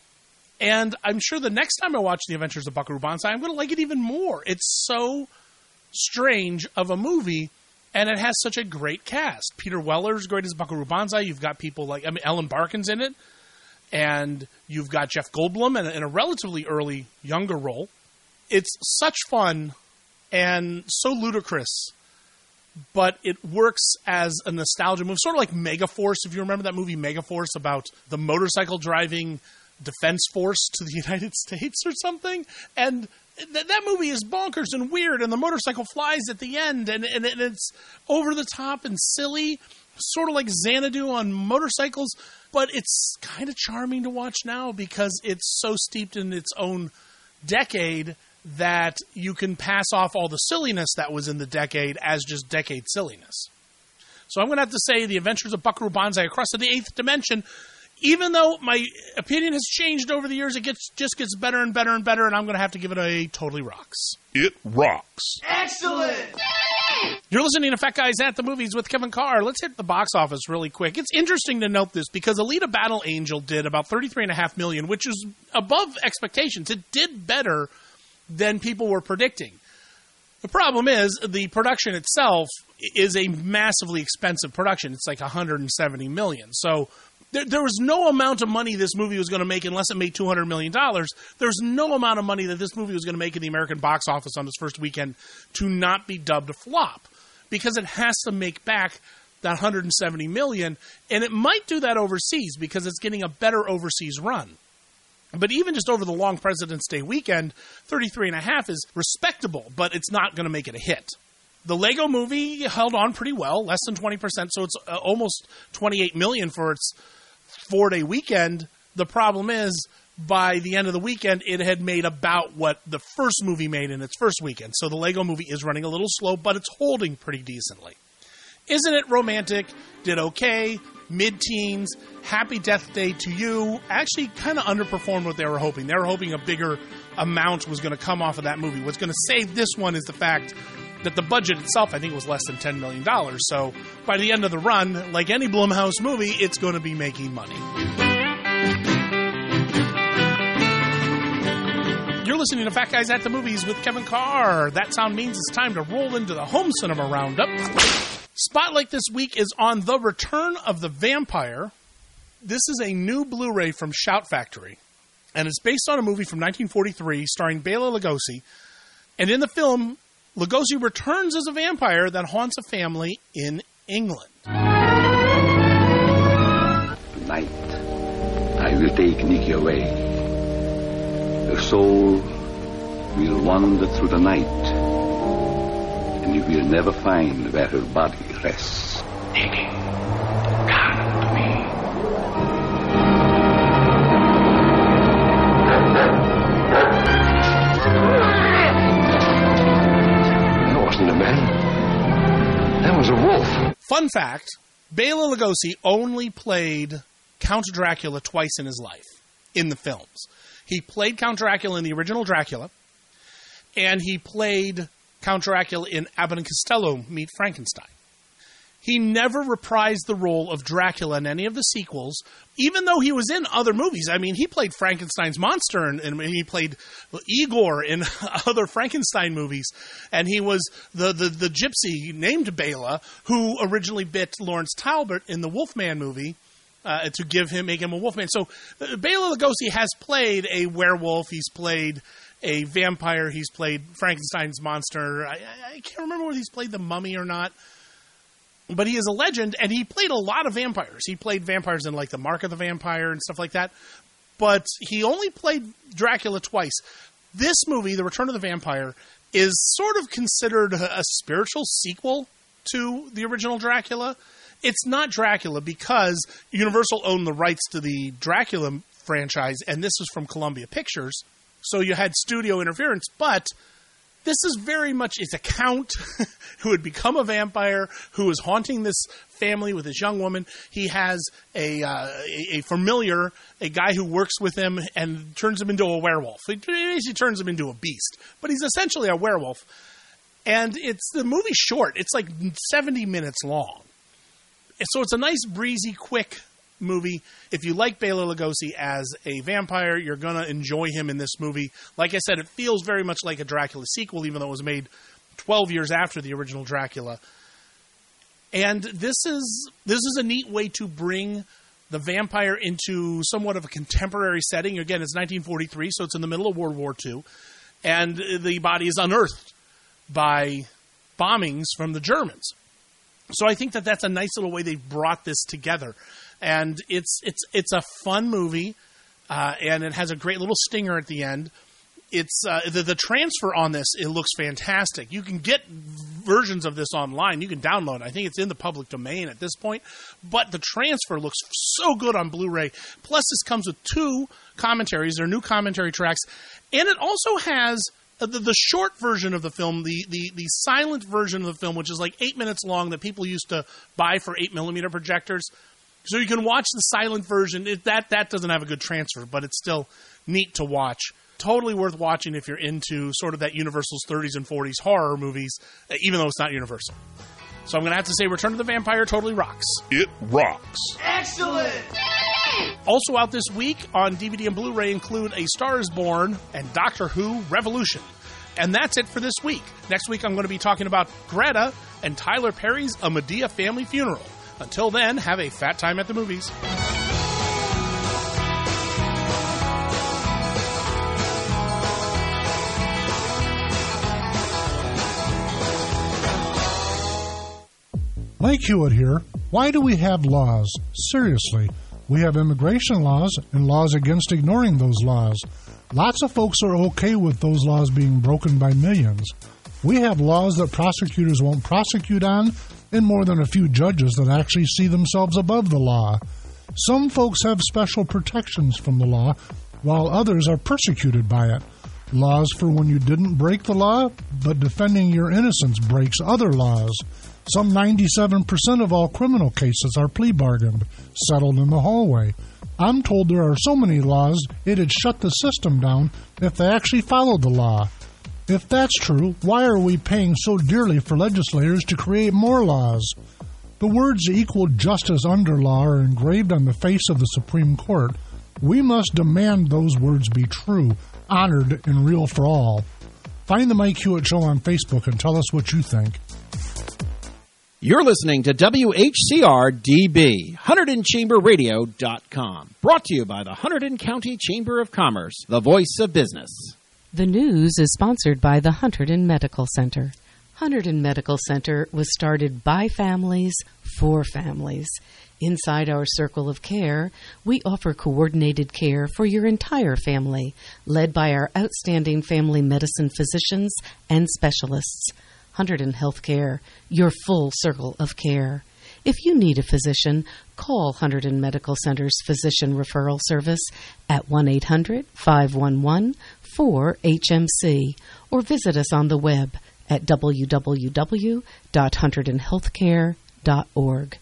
And I'm sure the next time I watch The Adventures of Buckaroo Banzai, I'm going to like it even more. It's so strange of a movie, and it has such a great cast. Peter Weller's great as Buckaroo Banzai. You've got people like, I mean, Ellen Barkin's in it, and you've got Jeff Goldblum in a, in a relatively early, younger role. It's such fun and so ludicrous, but it works as a nostalgia movie, sort of like Megaforce, if you remember that movie Megaforce about the motorcycle driving defense force to the United States or something, and Th- that movie is bonkers and weird, and the motorcycle flies at the end, and, and, and it's over the top and silly, sort of like Xanadu on motorcycles, but it's kind of charming to watch now because it's so steeped in its own decade that you can pass off all the silliness that was in the decade as just decade silliness. So I'm going to have to say The Adventures of Buckaroo Banzai Across the Eighth Dimension, even though my opinion has changed over the years, it gets just gets better and better and better, and I'm going to have to give it a totally rocks. It rocks. Excellent! You're listening to Fat Guys at the Movies with Kevin Carr. Let's hit the box office really quick. It's interesting to note this because Alita Battle Angel did about thirty-three point five million dollars, which is above expectations. It did better than people were predicting. The problem is the production itself is a massively expensive production. It's like one hundred seventy million dollars. So There, there was no amount of money this movie was going to make unless it made two hundred million dollars. There's no amount of money that this movie was going to make in the American box office on its first weekend to not be dubbed a flop, because it has to make back that one hundred seventy million dollars, and it might do that overseas because it's getting a better overseas run. But even just over the long President's Day weekend, thirty-three point five is respectable, but it's not going to make it a hit. The Lego Movie held on pretty well, less than twenty percent, so it's uh, almost twenty-eight million dollars for its four-day weekend. The problem is, by the end of the weekend, it had made about what the first movie made in its first weekend. So the Lego Movie is running a little slow, but it's holding pretty decently. Isn't It Romantic did okay, mid-teens, Happy Death Day to You actually kind of underperformed what they were hoping. They were hoping a bigger amount was going to come off of that movie. What's going to save this one is the fact that the budget itself, I think, was less than ten million dollars. So by the end of the run, like any Blumhouse movie, it's going to be making money. You're listening to Fat Guys at the Movies with Kevin Carr. That sound means it's time to roll into the Home Cinema Roundup. Spotlight this week is on The Return of the Vampire. This is a new Blu-ray from Shout Factory, and it's based on a movie from nineteen forty-three starring Bela Lugosi. And in the film, Lugosi returns as a vampire that haunts a family in England. Tonight, I will take Nikki away. Her soul will wander through the night, and you will never find where her body rests. Nikki, come to me. Fun fact, Bela Lugosi only played Count Dracula twice in his life in the films. He played Count Dracula in the original Dracula, and he played Count Dracula in Abbott and Costello Meet Frankenstein. He never reprised the role of Dracula in any of the sequels, even though he was in other movies. I mean, he played Frankenstein's monster, and, and he played Igor in other Frankenstein movies. And he was the, the, the gypsy named Bela, who originally bit Lawrence Talbot in the Wolfman movie uh, to give him, make him a Wolfman. So uh, Bela Lugosi has played a werewolf. He's played a vampire. He's played Frankenstein's monster. I, I can't remember whether he's played the Mummy or not. But he is a legend, and he played a lot of vampires. He played vampires in, like, The Mark of the Vampire and stuff like that. But he only played Dracula twice. This movie, The Return of the Vampire, is sort of considered a, a spiritual sequel to the original Dracula. It's not Dracula because Universal owned the rights to the Dracula franchise, and this was from Columbia Pictures. So you had studio interference, but this is very much, it's a count who had become a vampire, who is haunting this family with this young woman. He has a, uh, a, a familiar, a guy who works with him and turns him into a werewolf. He basically turns him into a beast, but he's essentially a werewolf. And it's the movie's short. It's like seventy minutes long. So it's a nice, breezy, quick movie. If you like Bela Lugosi as a vampire, you're going to enjoy him in this movie. Like I said, it feels very much like a Dracula sequel, even though it was made twelve years after the original Dracula. And this is this is a neat way to bring the vampire into somewhat of a contemporary setting. Again, it's nineteen forty-three, so it's in the middle of World War Two. And the body is unearthed by bombings from the Germans. So I think that that's a nice little way they brought this together. And it's it's it's a fun movie, uh, and it has a great little stinger at the end. It's uh, the, the transfer on this, it looks fantastic. You can get versions of this online. You can download it. I think it's in the public domain at this point. But the transfer looks so good on Blu-ray. Plus, this comes with two commentaries. They're new commentary tracks. And it also has the, the short version of the film, the, the, the silent version of the film, which is like eight minutes long that people used to buy for eight millimeter projectors. So you can watch the silent version. It, that that doesn't have a good transfer, but it's still neat to watch. Totally worth watching if you're into sort of that Universal's thirties and forties horror movies, even though it's not Universal. So I'm going to have to say Return of the Vampire totally rocks. It rocks. Excellent! Also out this week on D V D and Blu-ray include A Star is Born and Doctor Who Revolution. And that's it for this week. Next week I'm going to be talking about Greta and Tyler Perry's A Medea Family Funeral. Until then, have a fat time at the movies. Mike Hewitt here. Why do we have laws? Seriously, we have immigration laws and laws against ignoring those laws. Lots of folks are okay with those laws being broken by millions. We have laws that prosecutors won't prosecute on, and more than a few judges that actually see themselves above the law. Some folks have special protections from the law, while others are persecuted by it. Laws for when you didn't break the law, but defending your innocence breaks other laws. Some ninety-seven percent of all criminal cases are plea bargained, settled in the hallway. I'm told there are so many laws, it'd shut the system down if they actually followed the law. If that's true, why are we paying so dearly for legislators to create more laws? The words equal justice under law are engraved on the face of the Supreme Court. We must demand those words be true, honored, and real for all. Find the Mike Hewitt Show on Facebook and tell us what you think. You're listening to W H C R D B, Hunterdon Chamber Radio dot com. Brought to you by the Hunterdon County Chamber of Commerce, the voice of business. The news is sponsored by the Hunterdon Medical Center. Hunterdon Medical Center was started by families for families. Inside our circle of care, we offer coordinated care for your entire family, led by our outstanding family medicine physicians and specialists. Hunterdon Healthcare, your full circle of care. If you need a physician, call Hunterdon Medical Center's Physician Referral Service at one eight hundred, five one one, four H M C or visit us on the web at w w w dot hunterdon healthcare dot org.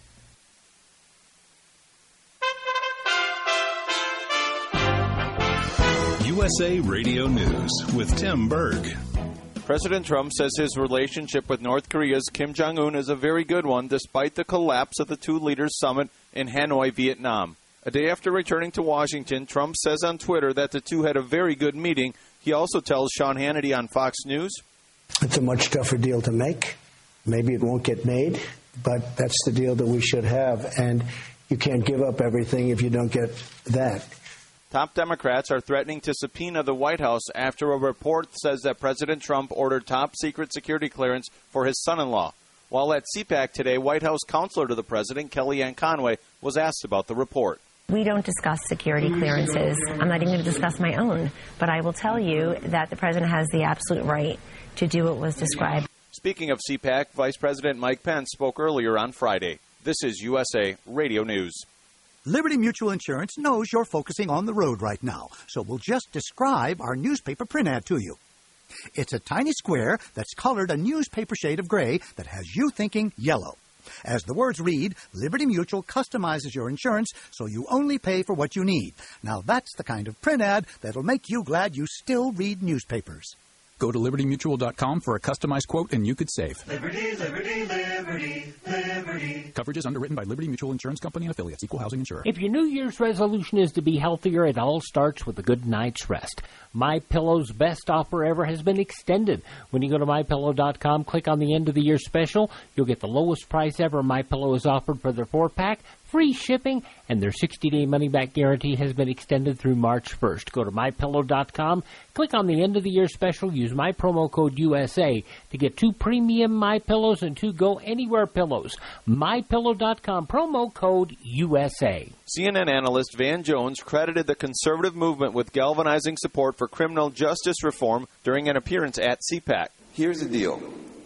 U S A Radio News with Tim Berg. President Trump says his relationship with North Korea's Kim Jong-un is a very good one, despite the collapse of the two leaders' summit in Hanoi, Vietnam. A day after returning to Washington, Trump says on Twitter that the two had a very good meeting. He also tells Sean Hannity on Fox News, "It's a much tougher deal to make. Maybe it won't get made, but that's the deal that we should have. And you can't give up everything if you don't get that." Top Democrats are threatening to subpoena the White House after a report says that President Trump ordered top-secret security clearance for his son-in-law. While at C PAC today, White House counselor to the president, Kellyanne Conway, was asked about the report. We don't discuss security clearances. I'm not even going to discuss my own. But I will tell you that the president has the absolute right to do what was described. Speaking of C PAC, Vice President Mike Pence spoke earlier on Friday. This is U S A Radio News. Liberty Mutual Insurance knows you're focusing on the road right now, so we'll just describe our newspaper print ad to you. It's a tiny square that's colored a newspaper shade of gray that has you thinking yellow. As the words read, Liberty Mutual customizes your insurance so you only pay for what you need. Now that's the kind of print ad that'll make you glad you still read newspapers. Go to liberty mutual dot com for a customized quote and you could save. Liberty, liberty, liberty, liberty. Coverage is underwritten by Liberty Mutual Insurance Company and affiliates, equal housing insurer. If your New Year's resolution is to be healthier, it all starts with a good night's rest. MyPillow's best offer ever has been extended. When you go to my pillow dot com, click on the end of the year special, you'll get the lowest price ever MyPillow has offered for their four-pack, free shipping, and their sixty-day money-back guarantee has been extended through March first. Go to my pillow dot com, click on the end of the year special, use my promo code U S A to get two premium MyPillows and two Go Anywhere pillows. my pillow dot com, promo code U S A. C N N analyst Van Jones credited the conservative movement with galvanizing support for criminal justice reform during an appearance at C PAC. Here's the deal.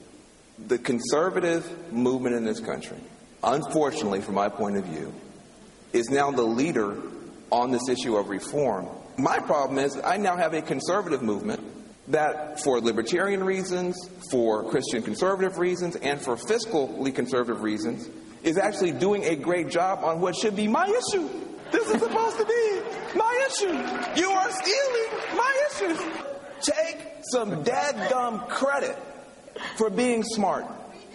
The conservative movement in this country, unfortunately, from my point of view, is now the leader on this issue of reform. My problem is I now have a conservative movement that, for libertarian reasons, for Christian conservative reasons, and for fiscally conservative reasons, is actually doing a great job on what should be my issue. This is supposed to be my issue. You are stealing my issue. Take some dadgum credit for being smart.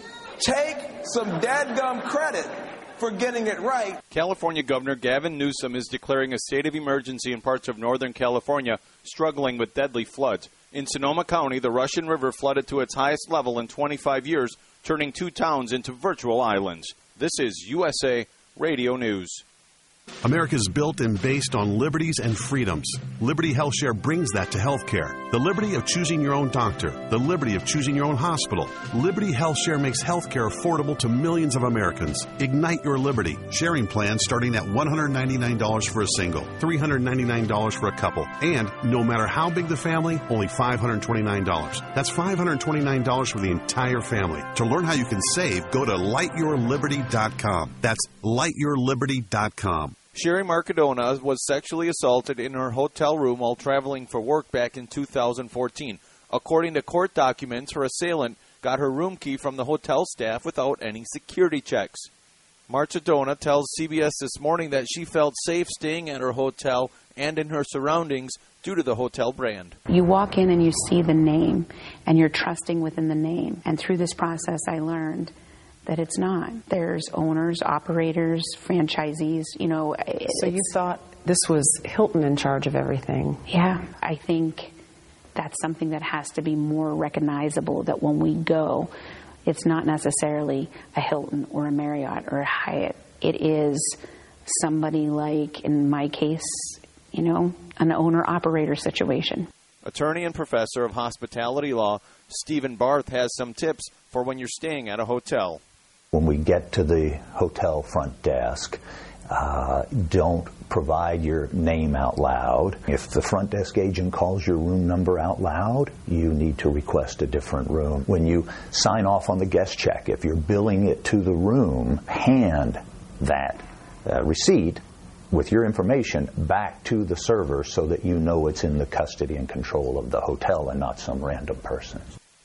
Take some dadgum credit for getting it right. California Governor Gavin Newsom is declaring a state of emergency in parts of Northern California struggling with deadly floods. In Sonoma County, the Russian River flooded to its highest level in twenty-five years, turning two towns into virtual islands. This is U S A Radio News. America is built and based on liberties and freedoms. Liberty HealthShare brings that to healthcare. The liberty of choosing your own doctor. The liberty of choosing your own hospital. Liberty HealthShare makes healthcare affordable to millions of Americans. Ignite your liberty. Sharing plans starting at one hundred ninety-nine dollars for a single, three hundred ninety-nine dollars for a couple, and no matter how big the family, only five hundred twenty-nine dollars. That's five hundred twenty-nine dollars for the entire family. To learn how you can save, go to light your liberty dot com. That's light your liberty dot com. Sherry Marcadona was sexually assaulted in her hotel room while traveling for work back in two thousand fourteen. According to court documents, her assailant got her room key from the hotel staff without any security checks. Marcadona tells C B S This Morning that she felt safe staying at her hotel and in her surroundings due to the hotel brand. You walk in and you see the name, and you're trusting within the name. And through this process, I learned that it's not. There's owners, operators, franchisees, you know. So you thought this was Hilton in charge of everything? Yeah, I think that's something that has to be more recognizable, that when we go, it's not necessarily a Hilton or a Marriott or a Hyatt. It is somebody like, in my case, you know, an owner-operator situation. Attorney and professor of hospitality law, Stephen Barth, has some tips for when you're staying at a hotel. When we get to the hotel front desk, uh, don't provide your name out loud. If the front desk agent calls your room number out loud, you need to request a different room. When you sign off on the guest check, if you're billing it to the room, hand that uh, receipt with your information back to the server so that you know it's in the custody and control of the hotel and not some random person.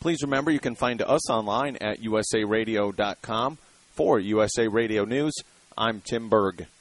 Please remember you can find us online at u s a radio dot com. For U S A Radio News, I'm Tim Berg.